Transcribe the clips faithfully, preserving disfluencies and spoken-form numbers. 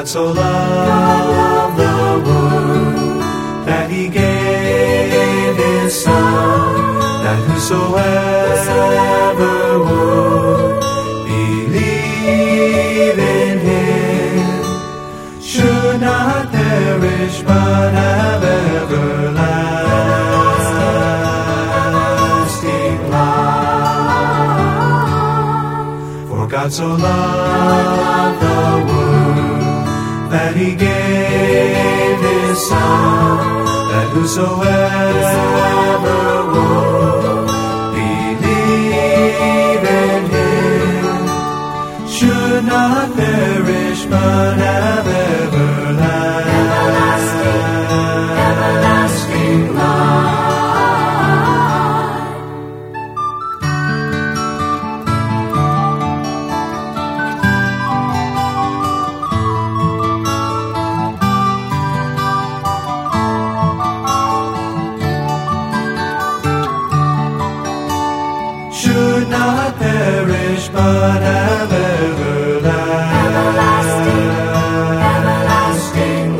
so loved the world that he gave his Son, that whosoever would believe in him should not perish but have everlasting life. For God so loved the world that he gave his Son, that whosoever would believe in him should not perish but have everlasting, everlasting life. Should not perish but have everlasting, everlasting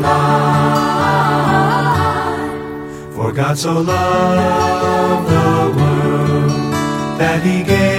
life. For God so loved the world that he gave